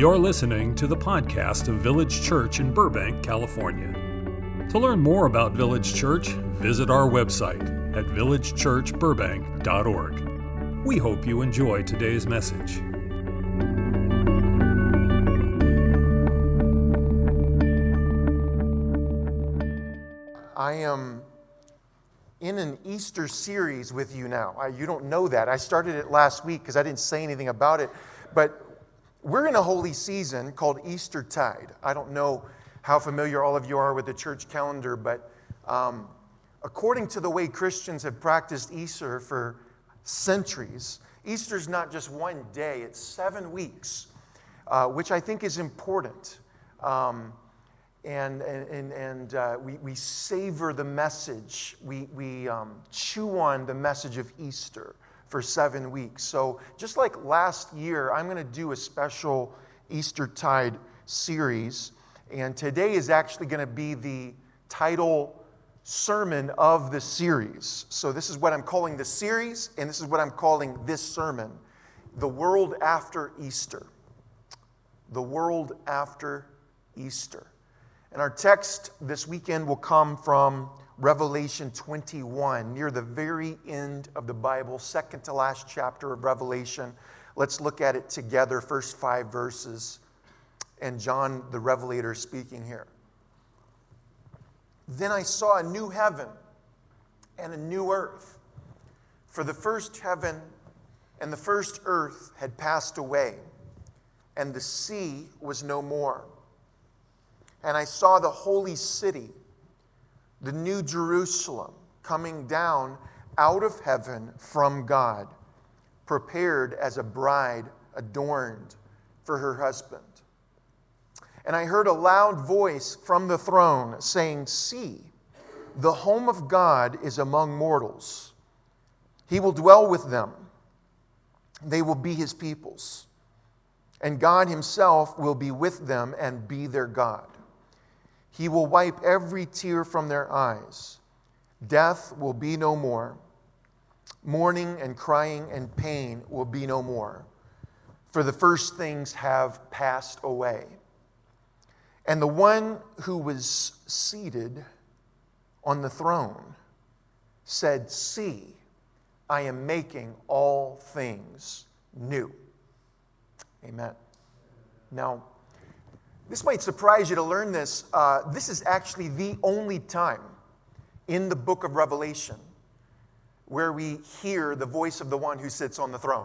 You're listening to the podcast of Village Church in Burbank, California. To learn more about Village Church, visit our website at villagechurchburbank.org. We hope you enjoy today's message. I am in an Easter series with you now. You don't know that. I started it last week because I didn't say anything about it. But we're in a holy season called Eastertide. I don't know how familiar all of you are with the church calendar, but according to the way Christians have practiced Easter for centuries, Easter's not just one day, it's 7 weeks, which I think is important. We savor the message. We chew on the message of Easter for 7 weeks. So just like last year, I'm going to do a special Eastertide series. And today is actually going to be the title sermon of the series. So this is what I'm calling the series, and this is what I'm calling this sermon, The World After Easter. The World After Easter. And our text this weekend will come from Revelation 21, near the very end of the Bible, second to last chapter of Revelation. Let's look at it together, first 5 verses. And John the Revelator speaking here. Then I saw a new heaven and a new earth. For the first heaven and the first earth had passed away, and the sea was no more. And I saw the holy city, the new Jerusalem, coming down out of heaven from God, prepared as a bride adorned for her husband. And I heard a loud voice from the throne saying, "See, the home of God is among mortals. He will dwell with them. They will be his peoples. And God himself will be with them and be their God. He will wipe every tear from their eyes. Death will be no more. Mourning and crying and pain will be no more. For the first things have passed away." And the one who was seated on the throne said, "See, I am making all things new." Amen. Now, this might surprise you to learn this. This is actually the only time in the book of Revelation where we hear the voice of the one who sits on the throne.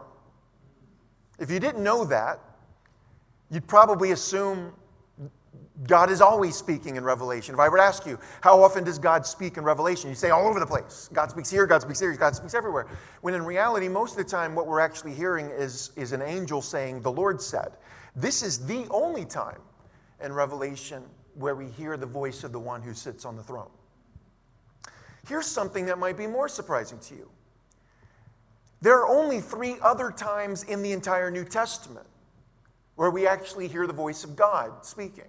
If you didn't know that, you'd probably assume God is always speaking in Revelation. If I were to ask you, how often does God speak in Revelation? You say all over the place. God speaks here, God speaks here, God speaks everywhere. When in reality, most of the time, what we're actually hearing is an angel saying, "The Lord said." This is the only time in Revelation where we hear the voice of the one who sits on the throne. Here's something that might be more surprising to you. There are only 3 other times in the entire New Testament where we actually hear the voice of God speaking.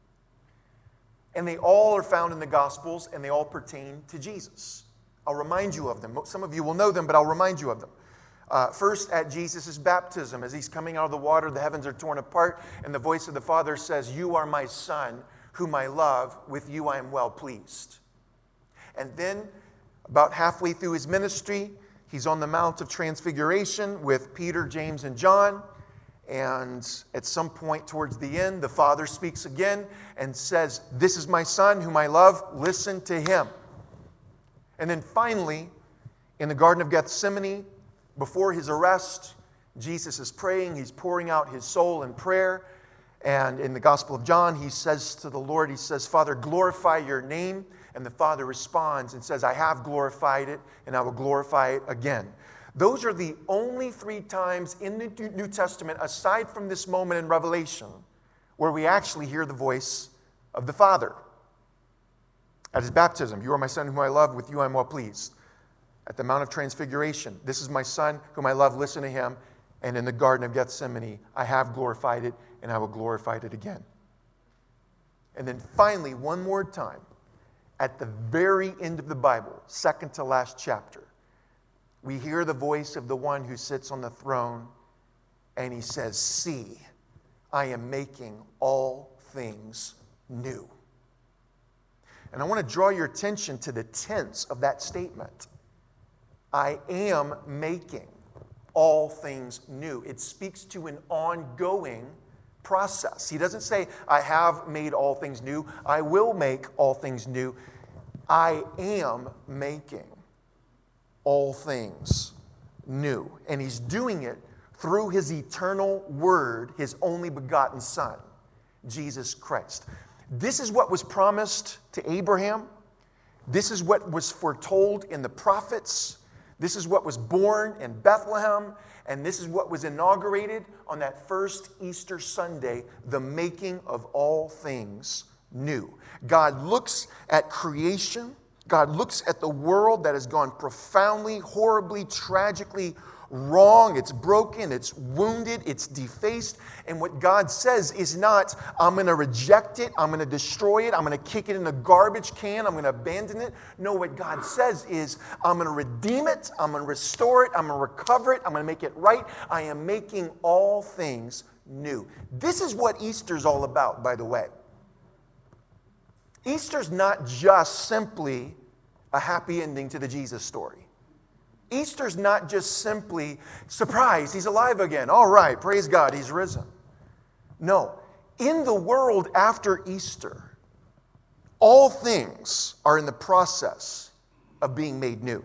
And they all are found in the Gospels, and they all pertain to Jesus. I'll remind you of them. Some of you will know them, but I'll remind you of them. First, at Jesus' baptism, as he's coming out of the water, the heavens are torn apart, and the voice of the Father says, "You are my Son, whom I love. With you I am well pleased." And then, about halfway through his ministry, he's on the Mount of Transfiguration with Peter, James, and John. And at some point towards the end, the Father speaks again and says, "This is my Son, whom I love. Listen to him." And then finally, in the Garden of Gethsemane, before his arrest, Jesus is praying. He's pouring out his soul in prayer. And in the Gospel of John, he says to the Lord, he says, "Father, glorify your name." And the Father responds and says, "I have glorified it, and I will glorify it again." Those are the only 3 times in the New Testament, aside from this moment in Revelation, where we actually hear the voice of the Father. At his baptism, "You are my Son, whom I love. With you I am well pleased." At the Mount of Transfiguration, "This is my Son, whom I love. Listen to him." And in the Garden of Gethsemane, "I have glorified it, and I will glorify it again." And then finally, one more time, at the very end of the Bible, second to last chapter, we hear the voice of the one who sits on the throne, and he says, "See, I am making all things new. And I want to draw your attention to the tense of that statement. I am making all things new. It speaks to an ongoing process. He doesn't say, I have made all things new. I will make all things new. I am making all things new. And he's doing it through his eternal word, his only begotten Son, Jesus Christ. This is what was promised to Abraham. This is what was foretold in the prophets. This is what was born in Bethlehem. And this is what was inaugurated on that first Easter Sunday, the making of all things new. God looks at creation. God looks at the world that has gone profoundly, horribly, tragically wrong. It's broken, it's wounded, it's defaced. And what God says is not, I'm going to reject it, I'm going to destroy it, I'm going to kick it in the garbage can, I'm going to abandon it. No, what God says is, I'm going to redeem it, I'm going to restore it, I'm going to recover it, I'm going to make it right. I am making all things new. This is what Easter's all about, by the way. Easter's not just simply a happy ending to the Jesus story. Easter's not just simply, surprise, he's alive again. All right, praise God, he's risen. No, in the world after Easter, all things are in the process of being made new.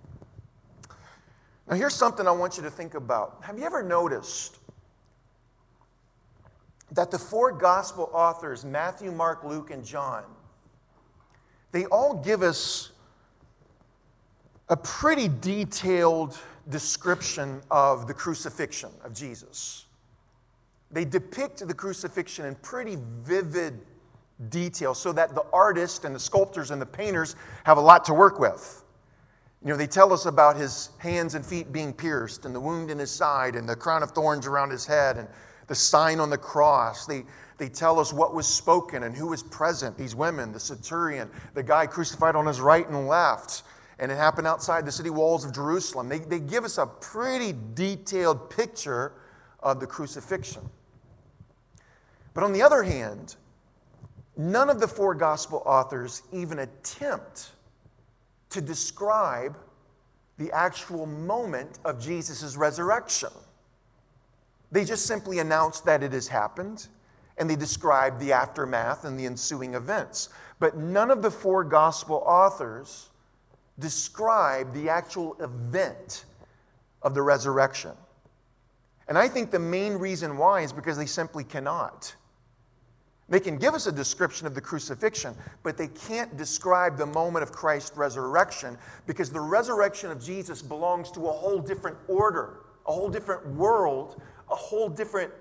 Now, here's something I want you to think about. Have you ever noticed that the four gospel authors, Matthew, Mark, Luke, and John, they all give us a pretty detailed description of the crucifixion of Jesus. They depict the crucifixion in pretty vivid detail so that the artists and the sculptors and the painters have a lot to work with. You know, they tell us about his hands and feet being pierced and the wound in his side and the crown of thorns around his head and the sign on the cross. They tell us what was spoken and who was present. These women, the centurion, the guy crucified on his right and left. And it happened outside the city walls of Jerusalem. They give us a pretty detailed picture of the crucifixion. But on the other hand, none of the four gospel authors even attempt to describe the actual moment of Jesus' resurrection. They just simply announce that it has happened, and they describe the aftermath and the ensuing events. But none of the four gospel authors describe the actual event of the resurrection. And I think the main reason why is because they simply cannot. They can give us a description of the crucifixion, but they can't describe the moment of Christ's resurrection because the resurrection of Jesus belongs to a whole different order, a whole different world, a whole different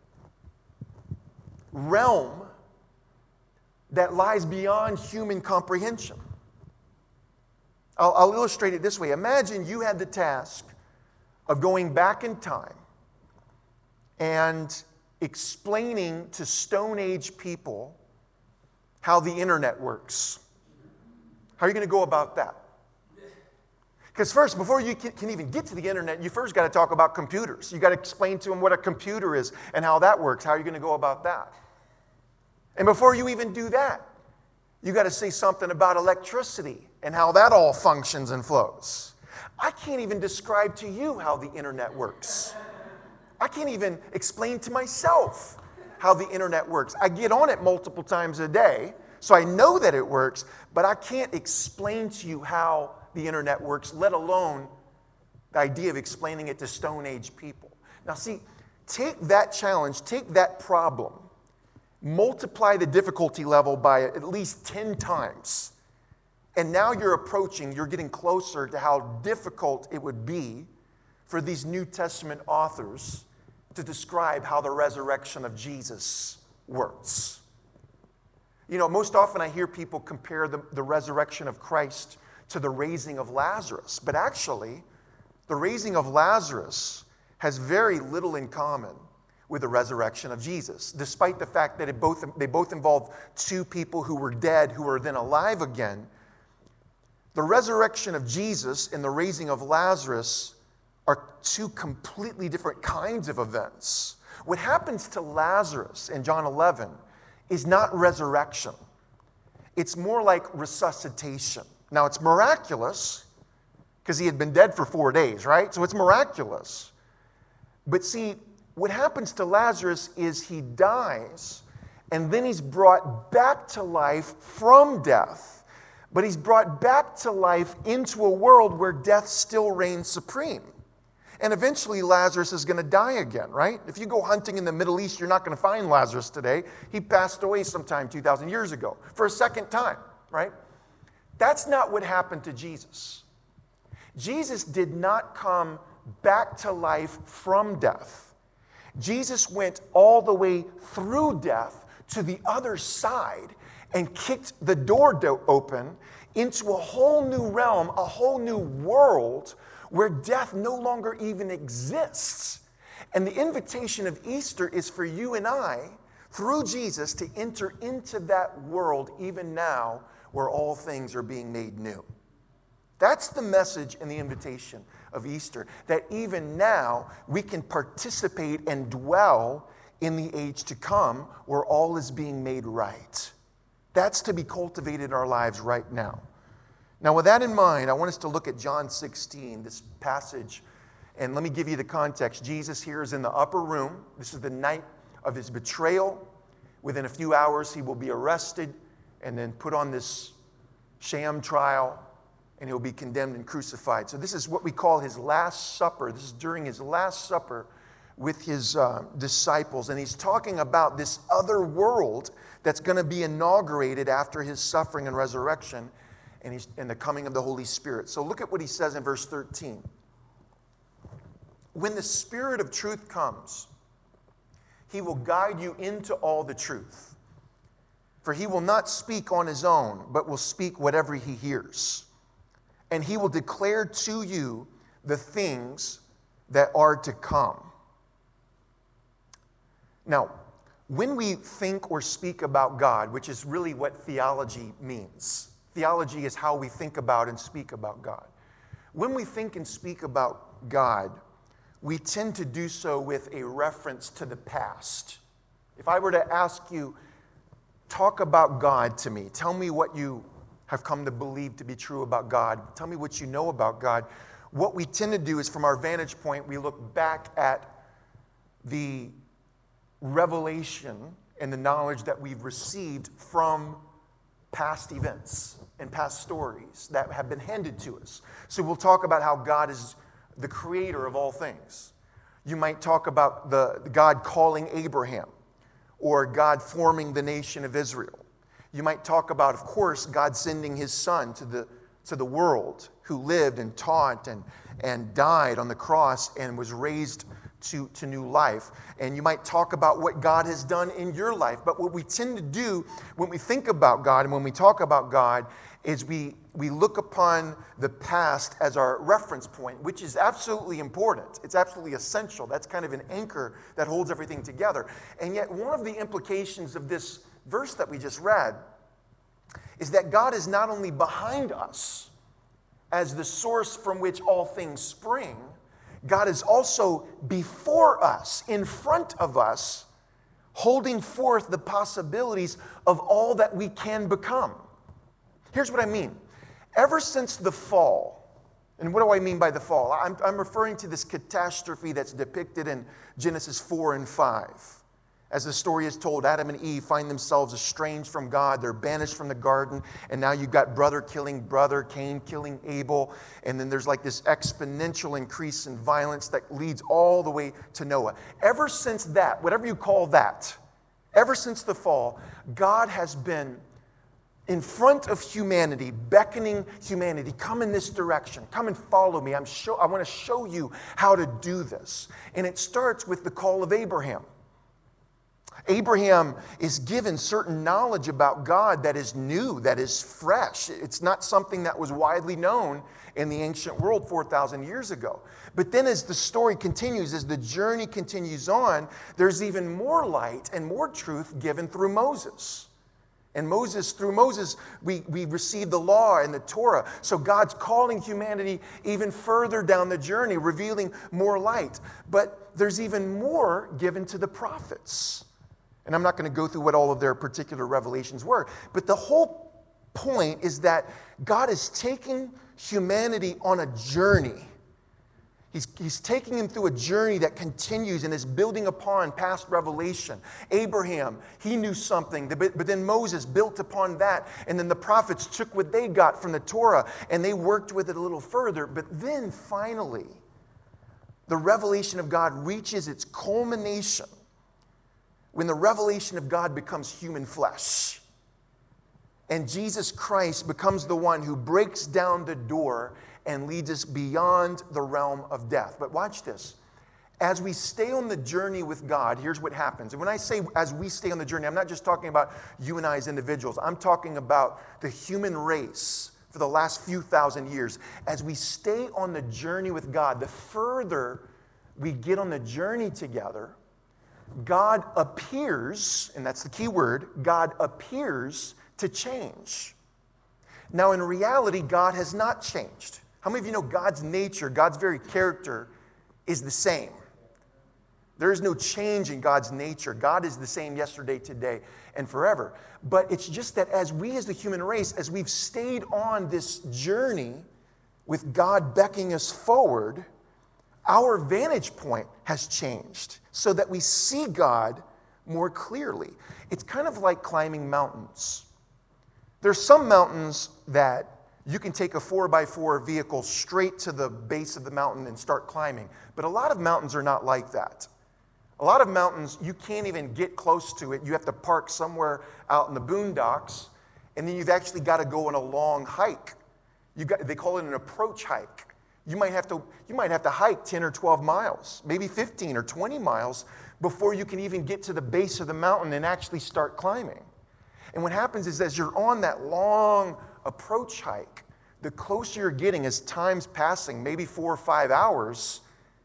realm that lies beyond human comprehension. I'll illustrate it this way. Imagine you had the task of going back in time and explaining to Stone Age people how the internet works. How are you going to go about that? Because first, before you can even get to the internet, you first got to talk about computers. You got to explain to them what a computer is and how that works. How are you going to go about that? And before you even do that, you got to say something about electricity and how that all functions and flows. I can't even describe to you how the internet works. I can't even explain to myself how the internet works. I get on it multiple times a day, so I know that it works, but I can't explain to you how the internet works, let alone the idea of explaining it to Stone Age people. Now see, take that challenge, take that problem, multiply the difficulty level by at least 10 times. And now you're getting closer to how difficult it would be for these New Testament authors to describe how the resurrection of Jesus works. You know, most often I hear people compare the resurrection of Christ to the raising of Lazarus. But actually, the raising of Lazarus has very little in common with the resurrection of Jesus, despite the fact that they both involve two people who were dead, who are then alive again. The resurrection of Jesus and the raising of Lazarus are two completely different kinds of events. What happens to Lazarus in John 11 is not resurrection. It's more like resuscitation. Now, it's miraculous because he had been dead for 4 days, right? So it's miraculous. But see, what happens to Lazarus is he dies, and then he's brought back to life from death. But he's brought back to life into a world where death still reigns supreme. And eventually Lazarus is going to die again, right? If you go hunting in the Middle East, you're not going to find Lazarus today. He passed away sometime 2,000 years ago for a second time, right? That's not what happened to Jesus. Jesus did not come back to life from death. Jesus went all the way through death to the other side and kicked the door open into a whole new realm, a whole new world where death no longer even exists. And the invitation of Easter is for you and I, through Jesus, to enter into that world even now where all things are being made new. That's the message and the invitation of Easter, that even now we can participate and dwell in the age to come where all is being made right. That's to be cultivated in our lives right now. Now, with that in mind, I want us to look at John 16, this passage, and let me give you the context. Jesus here is in the upper room. This is the night of his betrayal. Within a few hours, he will be arrested and then put on this sham trial, and he'll be condemned and crucified. So this is what we call his Last Supper. This is during his Last Supper with his disciples, and he's talking about this other world that's going to be inaugurated after his suffering and resurrection and the coming of the Holy Spirit. So look at what he says in verse 13. When the Spirit of truth comes, he will guide you into all the truth. For he will not speak on his own, but will speak whatever he hears. And he will declare to you the things that are to come. Now, when we think or speak about God, which is really what theology means, theology is how we think about and speak about God. When we think and speak about God, we tend to do so with a reference to the past. If I were to ask you, talk about God to me, tell me what you have come to believe to be true about God, tell me what you know about God, what we tend to do is, from our vantage point, we look back at the revelation and the knowledge that we've received from past events and past stories that have been handed to us. So we'll talk about how God is the creator of all things. You might talk about the God calling Abraham, or God forming the nation of Israel. You might talk about, of course, God sending his son to the world, who lived and taught and died on the cross and was raised to new life. And you might talk about what God has done in your life. But what we tend to do when we think about God and when we talk about God is we look upon the past as our reference point, which is absolutely important. It's absolutely essential. That's kind of an anchor that holds everything together. And yet one of the implications of this verse that we just read is that God is not only behind us as the source from which all things spring, God is also before us, in front of us, holding forth the possibilities of all that we can become. Here's what I mean. Ever since the fall, and what do I mean by the fall? I'm referring to this catastrophe that's depicted in Genesis 4 and 5. As the story is told, Adam and Eve find themselves estranged from God. They're banished from the garden. And now you've got brother killing brother, Cain killing Abel. And then there's like this exponential increase in violence that leads all the way to Noah. Ever since that, whatever you call that, ever since the fall, God has been in front of humanity, beckoning humanity, come in this direction, come and follow me. I want to show you how to do this. And it starts with the call of Abraham. Abraham is given certain knowledge about God that is new, that is fresh. It's not something that was widely known in the ancient world 4,000 years ago. But then as the story continues, as the journey continues on, there's even more light and more truth given through Moses. And through Moses, we received the law and the Torah. So God's calling humanity even further down the journey, revealing more light. But there's even more given to the prophets. And I'm not going to go through what all of their particular revelations were. But the whole point is that God is taking humanity on a journey. He's taking him through a journey that continues and is building upon past revelation. Abraham, he knew something, but then Moses built upon that. And then the prophets took what they got from the Torah and they worked with it a little further. But then finally, the revelation of God reaches its culmination when the revelation of God becomes human flesh. And Jesus Christ becomes the one who breaks down the door and leads us beyond the realm of death. But watch this. As we stay on the journey with God, here's what happens. And when I say as we stay on the journey, I'm not just talking about you and I as individuals. I'm talking about the human race for the last few thousand years. As we stay on the journey with God, the further we get on the journey together, God appears, and that's the key word, God appears to change. Now, in reality, God has not changed. How many of you know God's nature, God's very character is the same? There is no change in God's nature. God is the same yesterday, today, and forever. But it's just that as we as the human race, as we've stayed on this journey with God beckoning us forward, our vantage point has changed so that we see God more clearly. It's kind of like climbing mountains. There's some mountains that you can take a 4x4 vehicle straight to the base of the mountain and start climbing. But a lot of mountains are not like that. A lot of mountains, you can't even get close to it. You have to park somewhere out in the boondocks, and then you've actually got to go on a long hike. They call it an approach hike. You might have to hike 10 or 12 miles, maybe 15 or 20 miles before you can even get to the base of the mountain and actually start climbing. And what happens is as you're on that long approach hike, the closer you're getting as time's passing, maybe 4 or 5 hours,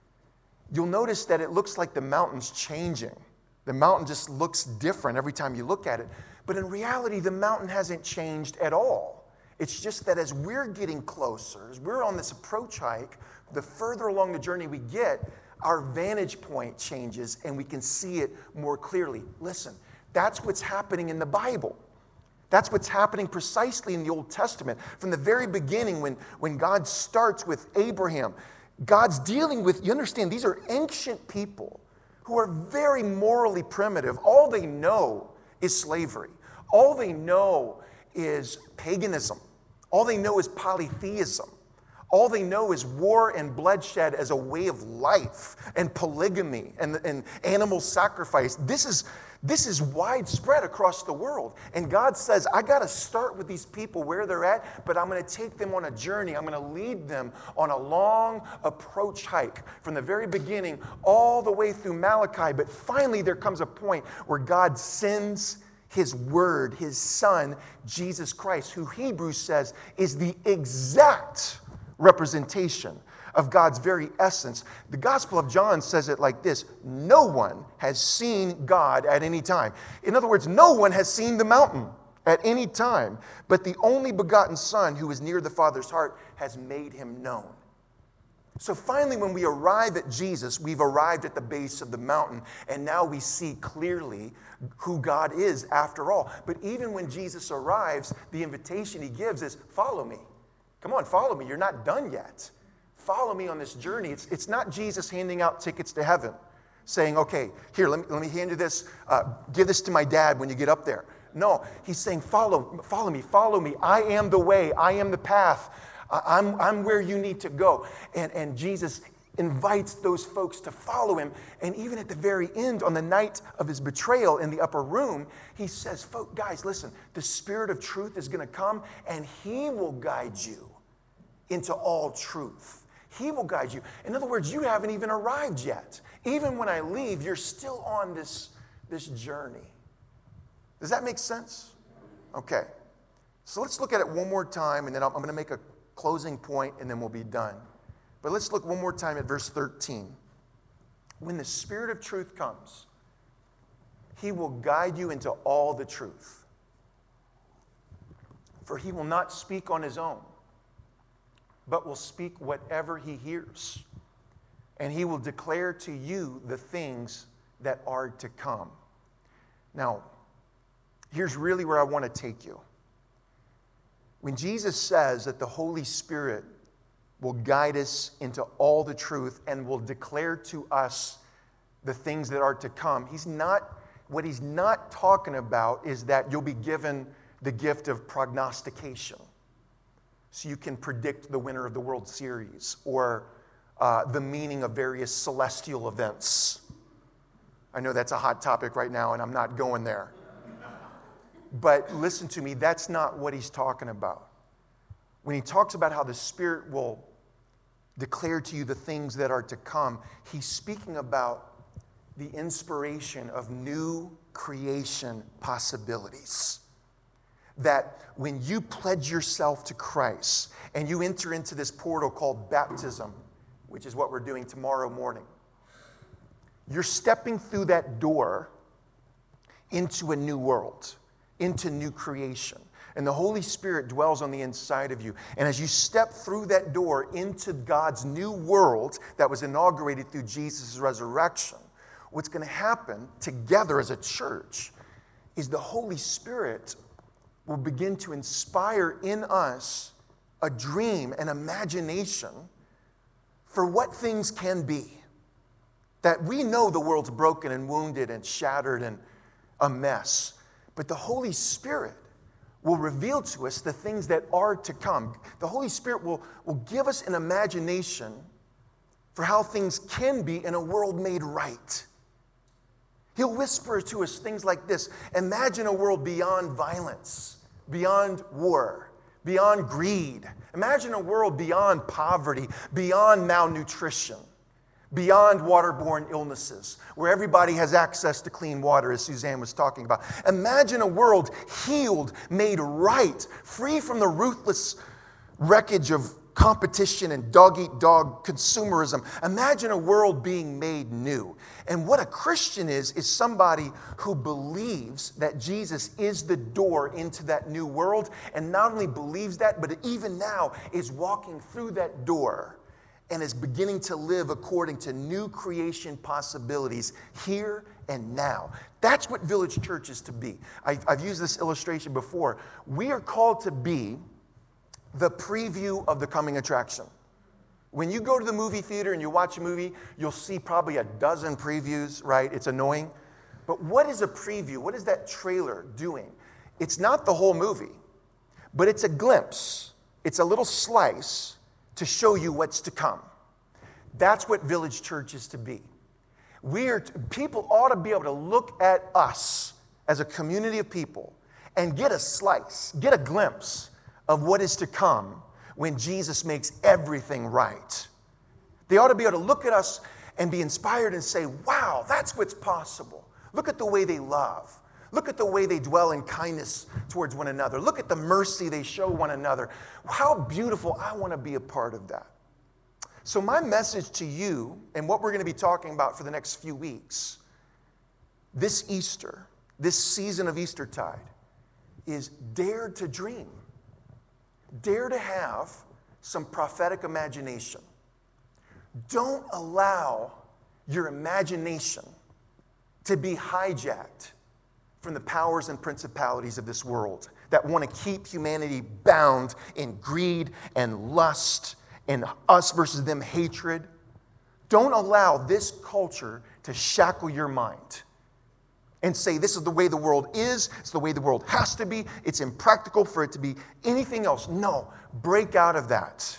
you'll notice that it looks like the mountain's changing. The mountain just looks different every time you look at it. But in reality, the mountain hasn't changed at all. It's just that as we're getting closer, as we're on this approach hike, the further along the journey we get, our vantage point changes and we can see it more clearly. Listen, that's what's happening in the Bible. That's what's happening precisely in the Old Testament. From the very beginning, when God starts with Abraham, God's dealing with, you understand, these are ancient people who are very morally primitive. All they know is slavery. All they know is paganism. All they know is polytheism. All they know is war and bloodshed as a way of life, and polygamy and animal sacrifice. This is widespread across the world. And God says, I got to start with these people where they're at, but I'm going to take them on a journey. I'm going to lead them on a long approach hike from the very beginning all the way through Malachi. But finally, there comes a point where God sends His Word, His Son, Jesus Christ, who Hebrews says is the exact representation of God's very essence. The Gospel of John says it like this: no one has seen God at any time. In other words, no one has seen the mountain at any time, but the only begotten Son who is near the Father's heart has made him known. So finally, when we arrive at Jesus, we've arrived at the base of the mountain, and now we see clearly who God is after all. But even when Jesus arrives, the invitation He gives is, follow me. Come on, follow me. You're not done yet. Follow me on this journey. It's not Jesus handing out tickets to heaven, saying, okay, here, let me hand you this. Give this to my dad when you get up there. No, He's saying, follow me. I am the way. I am the path. I'm where you need to go. And Jesus invites those folks to follow Him. And even at the very end, on the night of His betrayal in the upper room, He says, guys, listen, the Spirit of truth is going to come, and He will guide you into all truth. He will guide you. In other words, you haven't even arrived yet. Even when I leave, you're still on this journey. Does that make sense? Okay. So let's look at it one more time, and then I'm going to make a closing point, and then we'll be done. But let's look one more time at verse 13. When the Spirit of truth comes, He will guide you into all the truth. For he will not speak on his own, but will speak whatever he hears. And he will declare to you the things that are to come. Now, here's really where I want to take you. When Jesus says that the Holy Spirit will guide us into all the truth and will declare to us the things that are to come, what he's not talking about is that you'll be given the gift of prognostication. So you can predict the winner of the World Series or the meaning of various celestial events. I know that's a hot topic right now, and I'm not going there. But listen to me, that's not what he's talking about. When he talks about how the Spirit will declare to you the things that are to come, he's speaking about the inspiration of new creation possibilities. That when you pledge yourself to Christ and you enter into this portal called baptism, which is what we're doing tomorrow morning, you're stepping through that door into a new world, into new creation. And the Holy Spirit dwells on the inside of you. And as you step through that door into God's new world that was inaugurated through Jesus' resurrection, what's going to happen together as a church is the Holy Spirit will begin to inspire in us a dream, an imagination for what things can be. That we know the world's broken and wounded and shattered and a mess. But the Holy Spirit will reveal to us the things that are to come. The Holy Spirit will give us an imagination for how things can be in a world made right. He'll whisper to us things like this. Imagine a world beyond violence, beyond war, beyond greed. Imagine a world beyond poverty, beyond malnutrition, beyond waterborne illnesses, where everybody has access to clean water, as Suzanne was talking about. Imagine a world healed, made right, free from the ruthless wreckage of competition and dog-eat-dog consumerism. Imagine a world being made new. And what a Christian is somebody who believes that Jesus is the door into that new world, and not only believes that, but even now is walking through that door and is beginning to live according to new creation possibilities here and now. That's what Village Church is to be. I've used this illustration before. We are called to be the preview of the coming attraction. When you go to the movie theater and you watch a movie, you'll see probably a dozen previews, right? It's annoying. But what is a preview? What is that trailer doing? It's not the whole movie, but it's a glimpse. It's a little slice to show you what's to come. That's what Village Church is to be. People ought to be able to look at us as a community of people and get a slice, get a glimpse of what is to come when Jesus makes everything right. They ought to be able to look at us and be inspired and say, wow, that's what's possible. Look at the way they love. Look at the way they dwell in kindness towards one another. Look at the mercy they show one another. How beautiful. I want to be a part of that. So my message to you, and what we're going to be talking about for the next few weeks, this Easter, this season of Eastertide, is dare to dream. Dare to have some prophetic imagination. Don't allow your imagination to be hijacked from the powers and principalities of this world that want to keep humanity bound in greed and lust and us versus them hatred. Don't allow this culture to shackle your mind and say, this is the way the world is, it's the way the world has to be, it's impractical for it to be anything else. No, break out of that.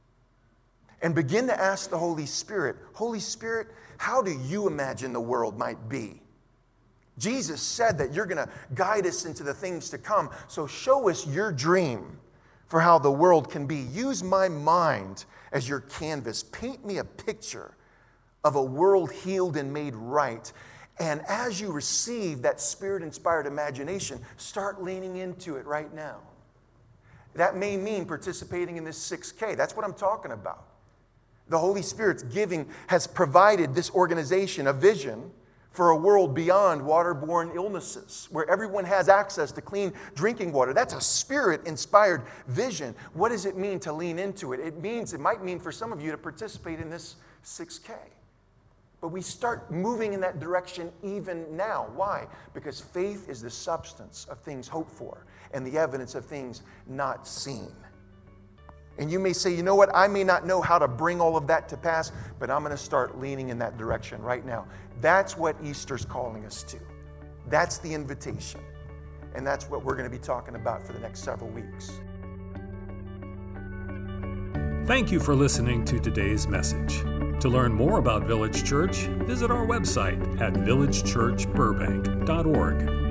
And begin to ask the Holy Spirit, Holy Spirit, how do you imagine the world might be? Jesus said that you're going to guide us into the things to come, so show us your dream for how the world can be. Use my mind as your canvas. Paint me a picture of a world healed and made right. And as you receive that Spirit-inspired imagination, start leaning into it right now. That may mean participating in this 6K. That's what I'm talking about. The Holy Spirit's giving has provided this organization a vision for a world beyond waterborne illnesses, where everyone has access to clean drinking water. That's a Spirit-inspired vision. What does it mean to lean into it? It might mean for some of you to participate in this 6K. But we start moving in that direction even now. Why? Because faith is the substance of things hoped for and the evidence of things not seen. And you may say, you know what, I may not know how to bring all of that to pass, but I'm going to start leaning in that direction right now. That's what Easter's calling us to. That's the invitation. And that's what we're going to be talking about for the next several weeks. Thank you for listening to today's message. To learn more about Village Church, visit our website at villagechurchburbank.org.